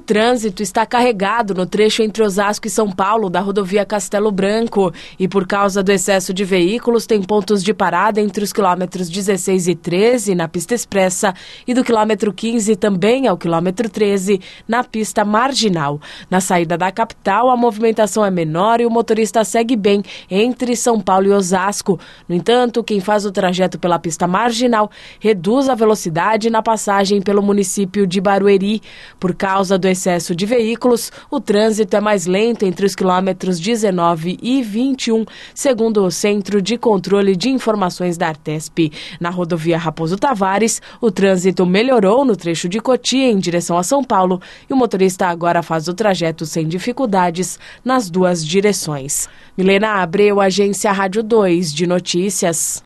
trânsito está carregado no trecho entre Osasco e São Paulo da rodovia Castelo Branco e por causa do excesso de veículos tem pontos de parada entre os quilômetros 16 e 13 na pista expressa e do quilômetro 15 também ao quilômetro 13 na pista marginal. Na saída da capital a movimentação é menor e o motorista segue bem entre São Paulo e Osasco. No entanto, quem faz o trajeto pela pista marginal reduz a velocidade na passagem pelo município de Barueri. Por causa do excesso de veículos, o trânsito é mais lento entre os quilômetros 19 e 21, segundo o Centro de Controle de Informações da Artesp. Na rodovia Raposo Tavares, o trânsito melhorou no trecho de Cotia em direção a São Paulo e o motorista agora faz o trajeto sem dificuldades nas duas direções. Milena Abreu, Agência Rádio 2 de Notícias.